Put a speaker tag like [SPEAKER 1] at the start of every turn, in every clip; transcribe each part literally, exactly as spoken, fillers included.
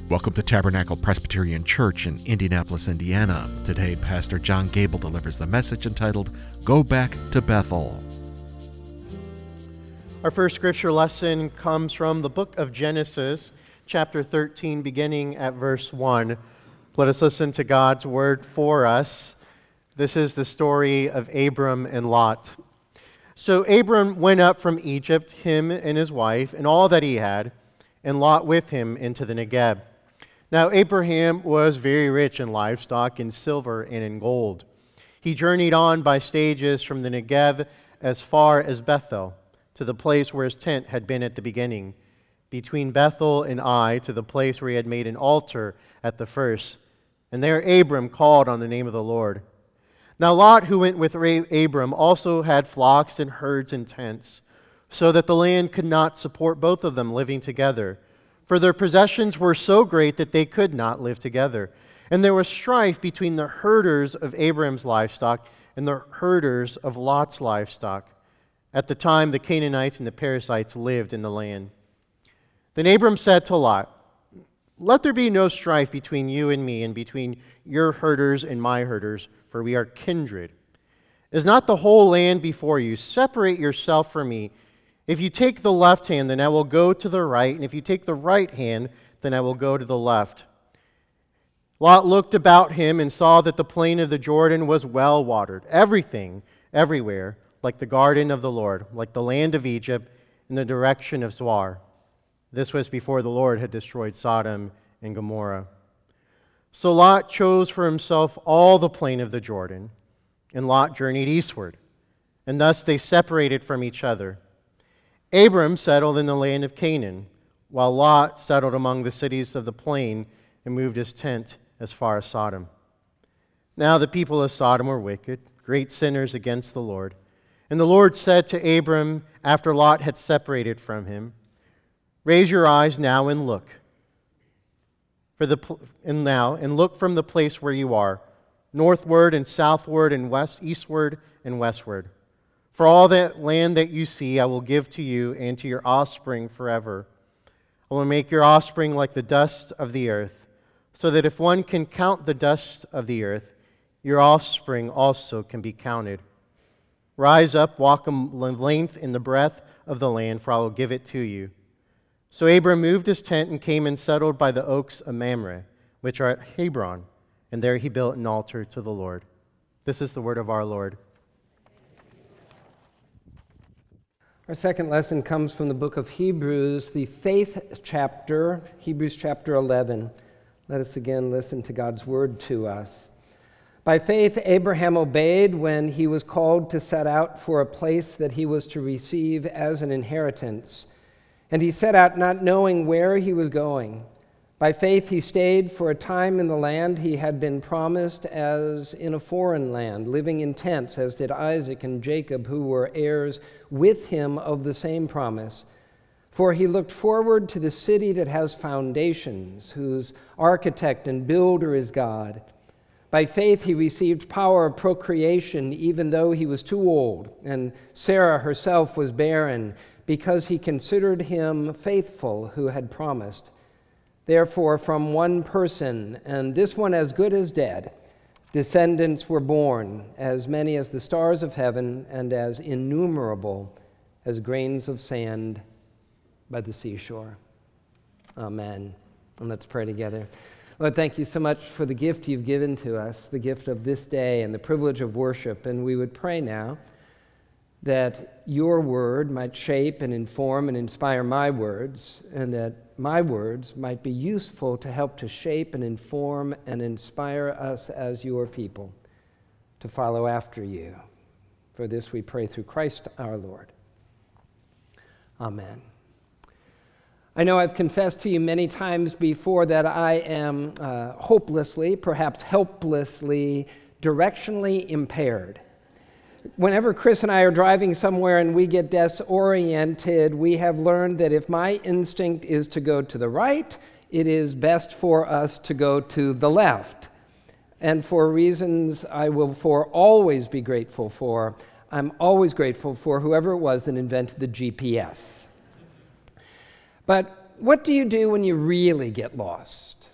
[SPEAKER 1] Welcome to Tabernacle Presbyterian Church in Indianapolis, Indiana. Today, Pastor John Gable delivers the message entitled, Go Back to Bethel.
[SPEAKER 2] Our first scripture lesson comes from the book of Genesis, chapter thirteen, beginning at verse one. Let us listen to God's word for us. This is the story of Abram and Lot. So Abram went up from Egypt, him and his wife, and all that he had, and Lot with him into the Negeb. Now Abraham was very rich in livestock, in silver, and in gold. He journeyed on by stages from the Negev as far as Bethel, to the place where his tent had been at the beginning, between Bethel and Ai, to the place where he had made an altar at the first. And there Abram called on the name of the Lord. Now Lot, who went with Abram, also had flocks and herds and tents, so that the land could not support both of them living together. For their possessions were so great that they could not live together. And there was strife between the herders of Abram's livestock and the herders of Lot's livestock. At the time, the Canaanites and the Perizzites lived in the land. Then Abram said to Lot, Let there be no strife between you and me, and between your herders and my herders, for we are kindred. Is not the whole land before you? Separate yourself from me. If you take the left hand, then I will go to the right, and if you take the right hand, then I will go to the left. Lot looked about him and saw that the plain of the Jordan was well watered, everything, everywhere, like the garden of the Lord, like the land of Egypt, in the direction of Zoar. This was before the Lord had destroyed Sodom and Gomorrah. So Lot chose for himself all the plain of the Jordan, and Lot journeyed eastward, and thus they separated from each other. Abram settled in the land of Canaan, while Lot settled among the cities of the plain and moved his tent as far as Sodom. Now the people of Sodom were wicked, great sinners against the Lord. And the Lord said to Abram, after Lot had separated from him, Raise your eyes now and look, for the and now and look from the place where you are, northward and southward and west, eastward and westward. For all that land that you see, I will give to you and to your offspring forever. I will make your offspring like the dust of the earth, so that if one can count the dust of the earth, your offspring also can be counted. Rise up, walk a length in the breadth of the land, for I will give it to you. So Abram moved his tent and came and settled by the oaks of Mamre, which are at Hebron, and there he built an altar to the Lord. This is the word of our Lord.
[SPEAKER 3] Our second lesson comes from the book of Hebrews, the faith chapter, Hebrews chapter eleven. Let us again listen to God's word to us. By faith, Abraham obeyed when he was called to set out for a place that he was to receive as an inheritance. And he set out not knowing where he was going. By faith, he stayed for a time in the land he had been promised as in a foreign land, living in tents, as did Isaac and Jacob, who were heirs with him of the same promise. For he looked forward to the city that has foundations, whose architect and builder is God. By faith, he received power of procreation, even though he was too old, and Sarah herself was barren, because he considered him faithful who had promised. Therefore, from one person, and this one as good as dead, descendants were born, as many as the stars of heaven, and as innumerable as grains of sand by the seashore. Amen. And let's pray together. Lord, thank you so much for the gift you've given to us, the gift of this day and the privilege of worship. And we would pray now that your word might shape and inform and inspire my words, and that my words might be useful to help to shape and inform and inspire us as your people to follow after you. For this we pray through Christ our Lord. Amen. I know I've confessed to you many times before that I am uh, hopelessly, perhaps helplessly, directionally impaired. Whenever Chris and I are driving somewhere and we get disoriented, we have learned that if my instinct is to go to the right, it is best for us to go to the left. And for reasons I will for always be grateful for, I'm always grateful for whoever it was that invented the G P S. But what do you do when you really get lost?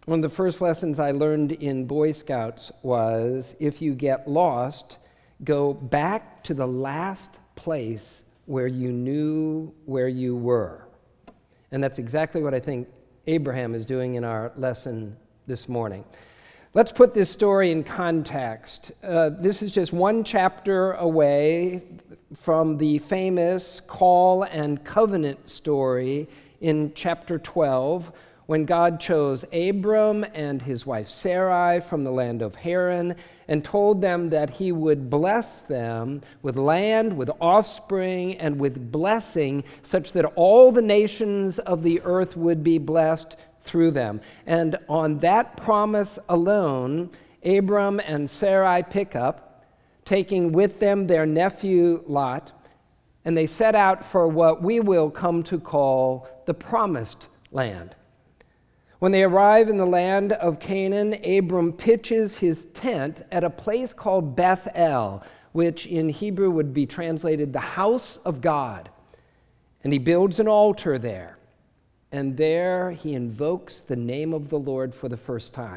[SPEAKER 3] One of the first lessons I learned in Boy Scouts was, if you get lost, go back to the last place where you knew where you were. And that's exactly what I think Abraham is doing in our lesson this morning. Let's put this story in context. Uh, this is just one chapter away from the famous call and covenant story in chapter twelve, when God chose Abram and his wife Sarai from the land of Haran and told them that he would bless them with land, with offspring, and with blessing, such that all the nations of the earth would be blessed through them. And on that promise alone, Abram and Sarai pick up, taking with them their nephew Lot, and they set out for what we will come to call the Promised Land. When they arrive in the land of Canaan, Abram pitches his tent at a place called Bethel, which in Hebrew would be translated the house of God. And he builds an altar there. And there he invokes the name of the Lord for the first time.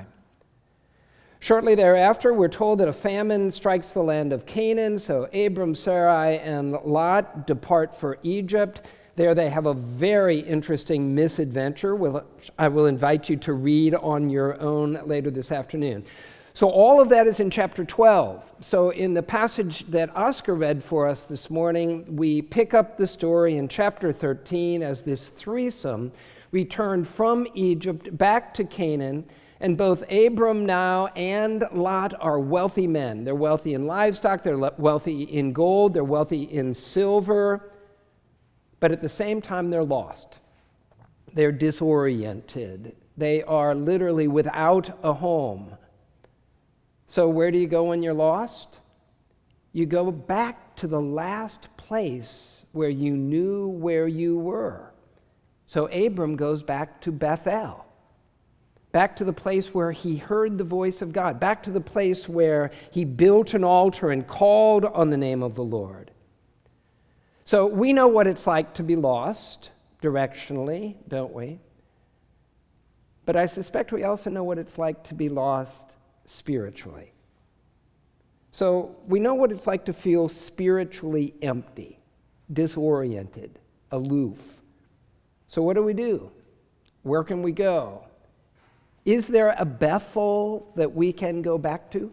[SPEAKER 3] Shortly thereafter, we're told that a famine strikes the land of Canaan, so Abram, Sarai, and Lot depart for Egypt. There they have a very interesting misadventure, which I will invite you to read on your own later this afternoon. So all of that is in chapter twelve. So in the passage that Oscar read for us this morning, we pick up the story in chapter thirteen as this threesome returned from Egypt back to Canaan, and both Abram now and Lot are wealthy men. They're wealthy in livestock, they're wealthy in gold, they're wealthy in silver. But at the same time, they're lost. They're disoriented. They are literally without a home. So where do you go when you're lost? You go back to the last place where you knew where you were. So Abram goes back to Bethel, back to the place where he heard the voice of God, back to the place where he built an altar and called on the name of the Lord. So we know what it's like to be lost directionally, don't we? But I suspect we also know what it's like to be lost spiritually. So we know what it's like to feel spiritually empty, disoriented, aloof. So what do we do? Where can we go? Is there a Bethel that we can go back to?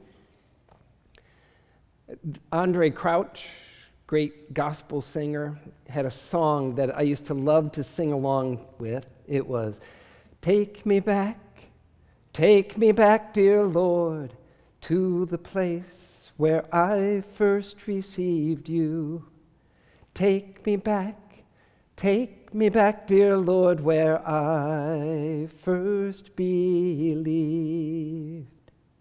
[SPEAKER 3] Andre Crouch, great gospel singer, had a song that I used to love to sing along with. It was, "Take me back, take me back, dear Lord, to the place where I first received you. Take me back, take me back, dear Lord, where I first believed."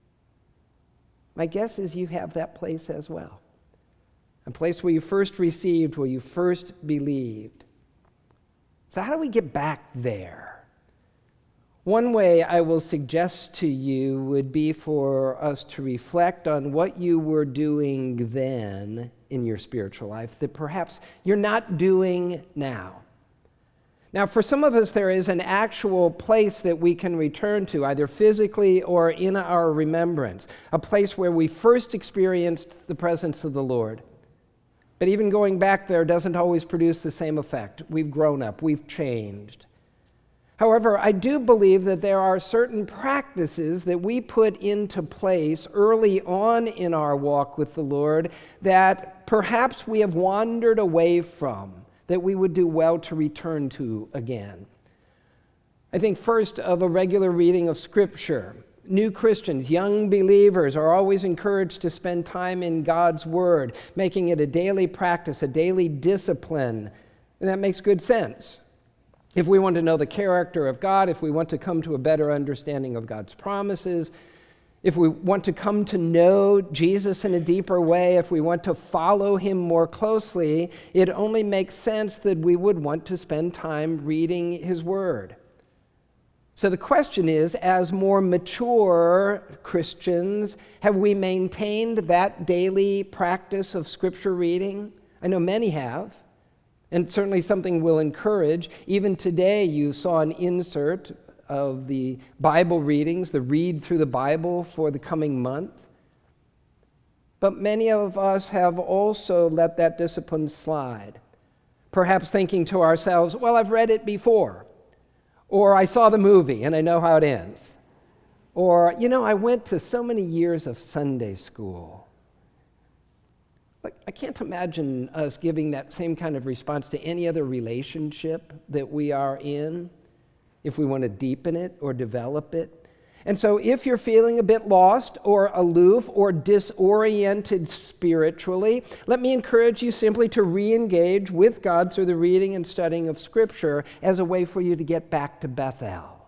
[SPEAKER 3] My guess is you have that place as well. A place where you first received, where you first believed. So how do we get back there? One way I will suggest to you would be for us to reflect on what you were doing then in your spiritual life that perhaps you're not doing now. Now, for some of us, there is an actual place that we can return to, either physically or in our remembrance, a place where we first experienced the presence of the Lord. But even going back there doesn't always produce the same effect. We've grown up, we've changed. However, I do believe that there are certain practices that we put into place early on in our walk with the Lord that perhaps we have wandered away from, that we would do well to return to again. I think first of a regular reading of Scripture. New Christians, young believers are always encouraged to spend time in God's Word, making it a daily practice, a daily discipline, and that makes good sense. If we want to know the character of God, if we want to come to a better understanding of God's promises, if we want to come to know Jesus in a deeper way, if we want to follow him more closely, it only makes sense that we would want to spend time reading his Word. So the question is, as more mature Christians, have we maintained that daily practice of Scripture reading? I know many have, and certainly something we'll encourage. Even today you saw an insert of the Bible readings, the read through the Bible for the coming month. But many of us have also let that discipline slide, perhaps thinking to ourselves, well, I've read it before, or I saw the movie and I know how it ends, or, you know, I went to so many years of Sunday school. Like, I can't imagine us giving that same kind of response to any other relationship that we are in if we want to deepen it or develop it. And so if you're feeling a bit lost or aloof or disoriented spiritually, let me encourage you simply to re-engage with God through the reading and studying of Scripture as a way for you to get back to Bethel.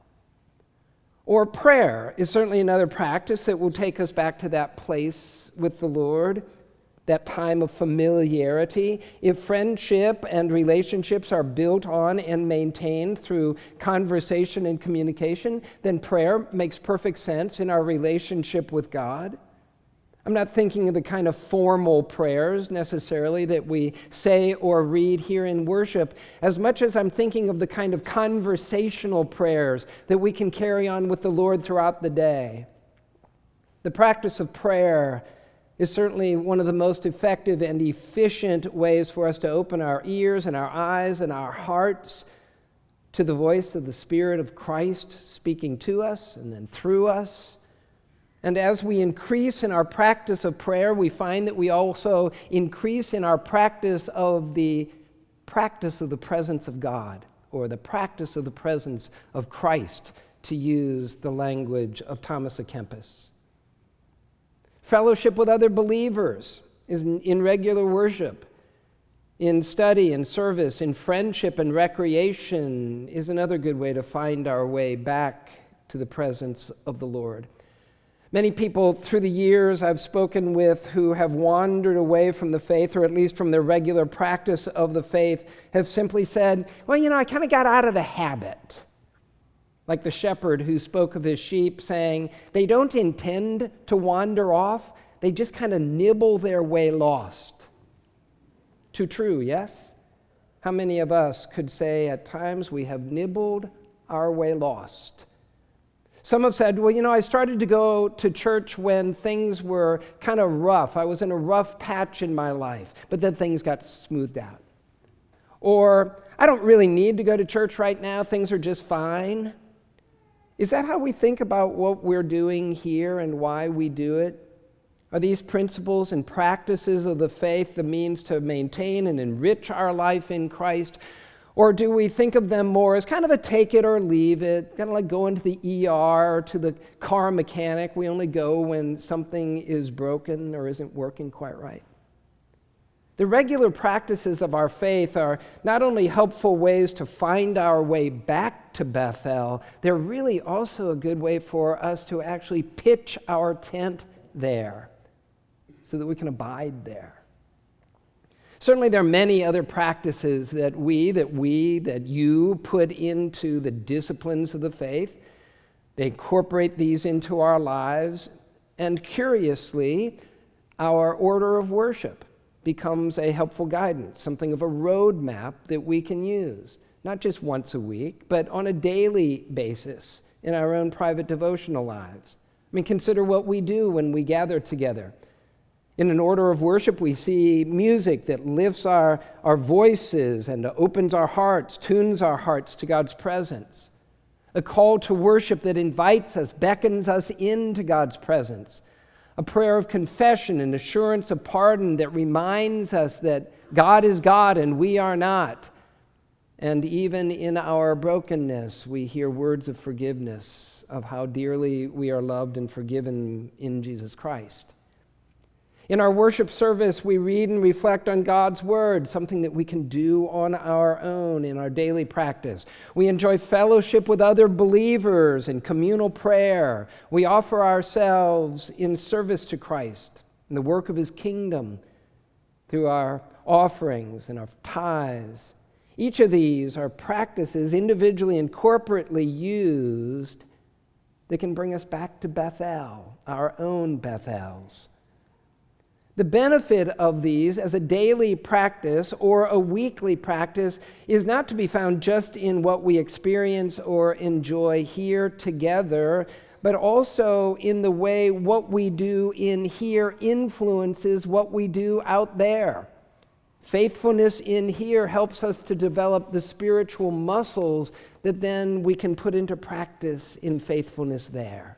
[SPEAKER 3] Or prayer is certainly another practice that will take us back to that place with the Lord, that time of familiarity. If friendship and relationships are built on and maintained through conversation and communication, then prayer makes perfect sense in our relationship with God. I'm not thinking of the kind of formal prayers necessarily that we say or read here in worship, as much as I'm thinking of the kind of conversational prayers that we can carry on with the Lord throughout the day. The practice of prayer is certainly one of the most effective and efficient ways for us to open our ears and our eyes and our hearts to the voice of the Spirit of Christ speaking to us and then through us. And as we increase in our practice of prayer, we find that we also increase in our practice of the practice of the presence of God, or the practice of the presence of Christ, to use the language of Thomas à Kempis. Fellowship with other believers is in regular worship, in study and service, in friendship and recreation is another good way to find our way back to the presence of the Lord. Many people through the years I've spoken with who have wandered away from the faith, or at least from their regular practice of the faith, have simply said, well, you know, I kind of got out of the habit. Like the shepherd who spoke of his sheep saying, they don't intend to wander off, they just kind of nibble their way lost. Too true, yes? How many of us could say at times we have nibbled our way lost? Some have said, well, you know, I started to go to church when things were kind of rough. I was in a rough patch in my life, but then things got smoothed out. Or, I don't really need to go to church right now, things are just fine. Is that how we think about what we're doing here and why we do it? Are these principles and practices of the faith the means to maintain and enrich our life in Christ? Or do we think of them more as kind of a take it or leave it, kind of like going to the E R or to the car mechanic? We only go when something is broken or isn't working quite right. The regular practices of our faith are not only helpful ways to find our way back to Bethel, they're really also a good way for us to actually pitch our tent there so that we can abide there. Certainly there are many other practices that we, that we, that you put into the disciplines of the faith. They incorporate these into our lives, and curiously, our order of worship becomes a helpful guidance, something of a roadmap that we can use, not just once a week, but on a daily basis in our own private devotional lives. I mean, consider what we do when we gather together. In an order of worship, we see music that lifts our, our voices and opens our hearts, tunes our hearts to God's presence. A call to worship that invites us, beckons us into God's presence. A prayer of confession and assurance of pardon that reminds us that God is God and we are not. And even in our brokenness, we hear words of forgiveness of how dearly we are loved and forgiven in Jesus Christ. In our worship service, we read and reflect on God's Word, something that we can do on our own in our daily practice. We enjoy fellowship with other believers and communal prayer. We offer ourselves in service to Christ and the work of His kingdom through our offerings and our tithes. Each of these are practices individually and corporately used that can bring us back to Bethel, our own Bethels. The benefit of these as a daily practice or a weekly practice is not to be found just in what we experience or enjoy here together, but also in the way what we do in here influences what we do out there. Faithfulness in here helps us to develop the spiritual muscles that then we can put into practice in faithfulness there.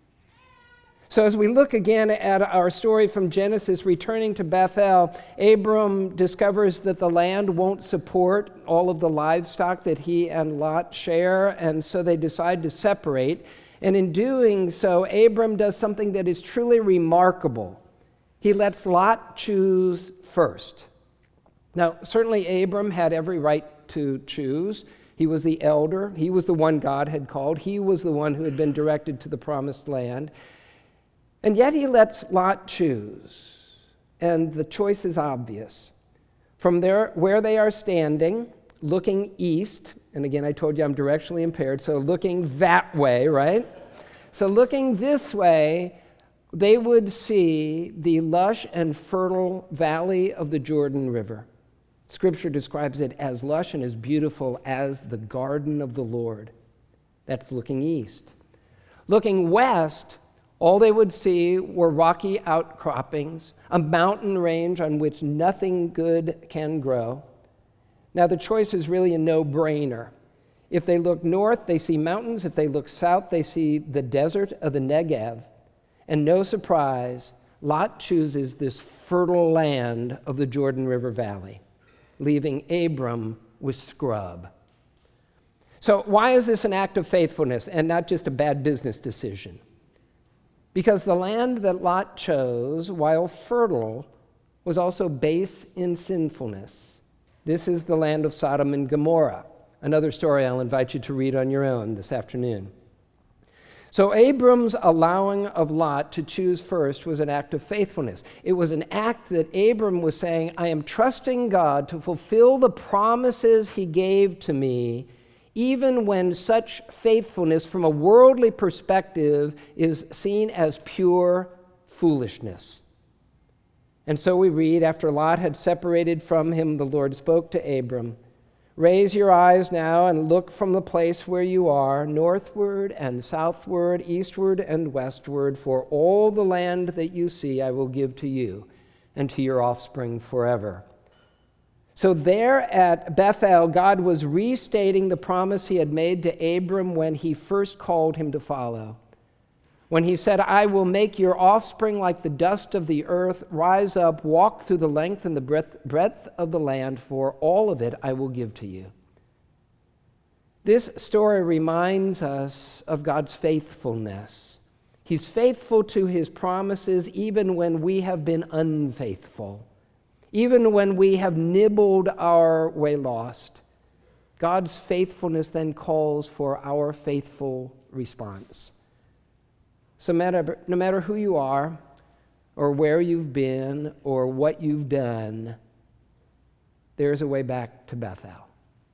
[SPEAKER 3] So as we look again at our story from Genesis, returning to Bethel, Abram discovers that the land won't support all of the livestock that he and Lot share, and so they decide to separate. And in doing so, Abram does something that is truly remarkable. He lets Lot choose first. Now, certainly Abram had every right to choose. He was the elder. He was the one God had called. He was the one who had been directed to the promised land. And yet he lets Lot choose, and the choice is obvious. From there, where they are standing, looking east, and again, I told you I'm directionally impaired, so looking that way, right? So looking this way, they would see the lush and fertile valley of the Jordan River. Scripture describes it as lush and as beautiful as the garden of the Lord. That's looking east. Looking west, all they would see were rocky outcroppings, a mountain range on which nothing good can grow. Now, the choice is really a no-brainer. If they look north, they see mountains. If they look south, they see the desert of the Negev. And no surprise, Lot chooses this fertile land of the Jordan River Valley, leaving Abram with scrub. So why is this an act of faithfulness and not just a bad business decision? Because the land that Lot chose, while fertile, was also base in sinfulness. This is the land of Sodom and Gomorrah, another story I'll invite you to read on your own this afternoon. So Abram's allowing of Lot to choose first was an act of faithfulness. It was an act that Abram was saying, I am trusting God to fulfill the promises he gave to me, even when such faithfulness from a worldly perspective is seen as pure foolishness. And so we read, after Lot had separated from him, the Lord spoke to Abram, raise your eyes now and look from the place where you are, northward and southward, eastward and westward, for all the land that you see I will give to you and to your offspring forever. So there at Bethel, God was restating the promise he had made to Abram when he first called him to follow. When he said, I will make your offspring like the dust of the earth, rise up, walk through the length and the breadth, breadth of the land, for all of it I will give to you. This story reminds us of God's faithfulness. He's faithful to his promises even when we have been unfaithful. Even when we have nibbled our way lost, God's faithfulness then calls for our faithful response. So matter, no matter who you are, or where you've been, or what you've done, there's a way back to Bethel.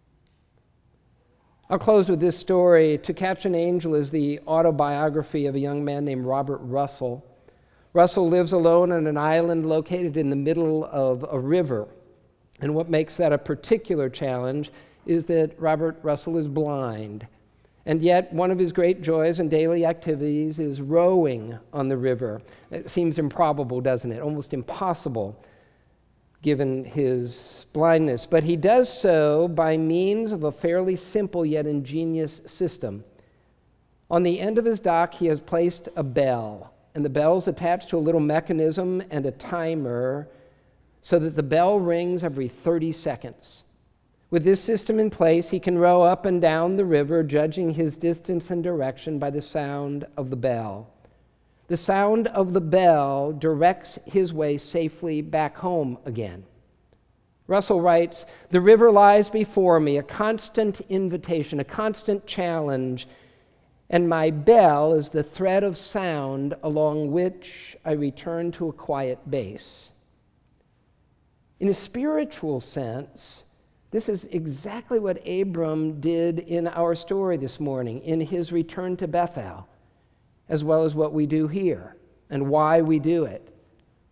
[SPEAKER 3] I'll close with this story. To Catch an Angel is the autobiography of a young man named Robert Russell. Russell lives alone on an island located in the middle of a river. And what makes that a particular challenge is that Robert Russell is blind. And yet, one of his great joys and daily activities is rowing on the river. It seems improbable, doesn't it? Almost impossible, given his blindness. But he does so by means of a fairly simple yet ingenious system. On the end of his dock, he has placed a bell. And the bell's attached to a little mechanism and a timer so that the bell rings every thirty seconds. With this system in place, he can row up and down the river, judging his distance and direction by the sound of the bell. The sound of the bell directs his way safely back home again. Russell writes, the river lies before me, a constant invitation, a constant challenge, and my bell is the thread of sound along which I return to a quiet base. In a spiritual sense, this is exactly what Abram did in our story this morning, in his return to Bethel, as well as what we do here and why we do it.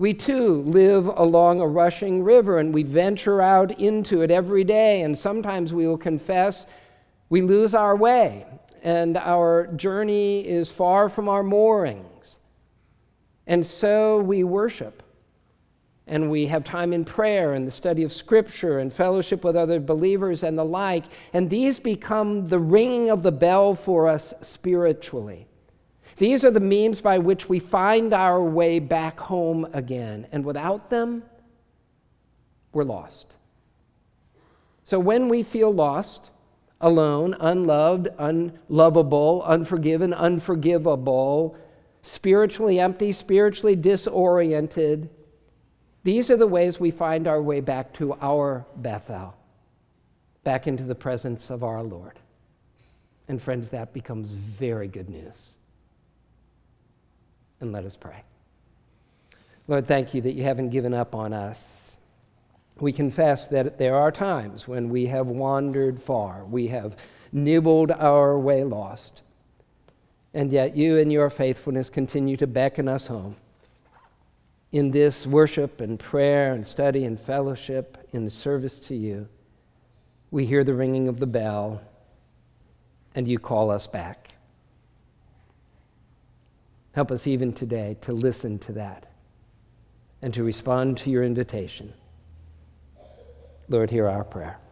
[SPEAKER 3] We too live along a rushing river, and we venture out into it every day, and sometimes we will confess we lose our way, and our journey is far from our moorings. And so we worship, and we have time in prayer and the study of Scripture and fellowship with other believers and the like, and these become the ringing of the bell for us spiritually. These are the means by which we find our way back home again, and without them, we're lost. So when we feel lost, alone, unloved, unlovable, unforgiven, unforgivable, spiritually empty, spiritually disoriented, these are the ways we find our way back to our Bethel, back into the presence of our Lord. And friends, that becomes very good news. And let us pray. Lord, thank you that you haven't given up on us. We confess that there are times when we have wandered far. We have nibbled our way lost. And yet you in your faithfulness continue to beckon us home. In this worship and prayer and study and fellowship in service to you, we hear the ringing of the bell, and you call us back. Help us even today to listen to that and to respond to your invitation. Lord, hear our prayer.